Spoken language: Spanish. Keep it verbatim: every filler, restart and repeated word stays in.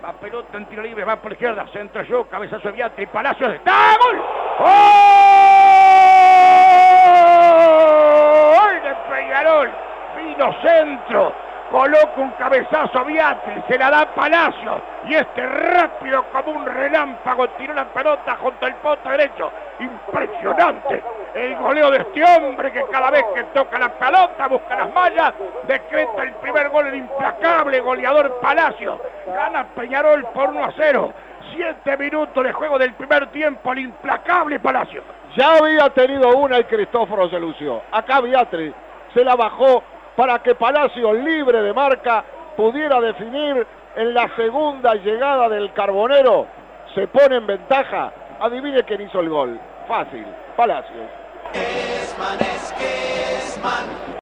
La pelota en tiro libre, va por la izquierda, centro yo, cabezazo de Biatri, Palacios, ¡está! ¡Gol! ¡Gol de Peñarol! Vino centro, coloca un cabezazo a Biatri, se la da Palacios, y este rápido como un relámpago tiró la pelota junto al poste derecho. Impresionante el goleo de este hombre que cada vez que toca la pelota busca las mallas, decreta el primer gol, el implacable goleador Palacios. Gana Peñarol por uno a cero. Siete minutos de juego del primer tiempo, el implacable Palacios. Ya había tenido una y Cristóforo se lució. Acá Biatri se la bajó para que Palacios, libre de marca, pudiera definir en la segunda llegada del Carbonero. Se pone en ventaja. Adivine quién hizo el gol. Fácil, Palacios.